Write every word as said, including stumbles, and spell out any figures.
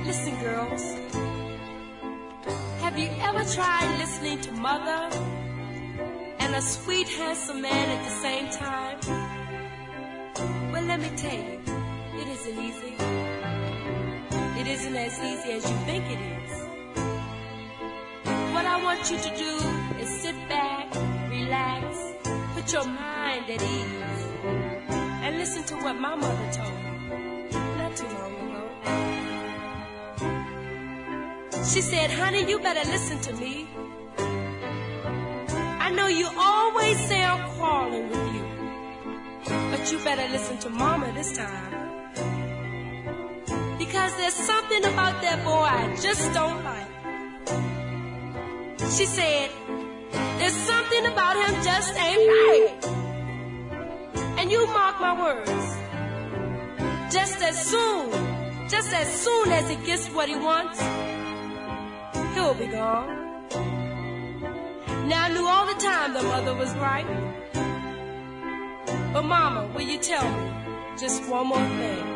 Listen, girls, have you ever tried listening to mother and a sweet, handsome man at the same time? Well, let me tell you, it isn't easy. It isn't as easy as you think it is. What I want you to do is sit back, relax, put your mind at ease, and listen to what my mother told me not too long ago. She said, honey, you better listen to me. I know you always say I'm quarreling with you, but you better listen to mama this time. Because there's something about that boy I just don't like. She said, there's something about him just ain't right. And you mark my words, just as soon, just as soon as he gets what he wants, he'll be gone. Now I knew all the time the mother was right. But mama, will you tell me just one more thing?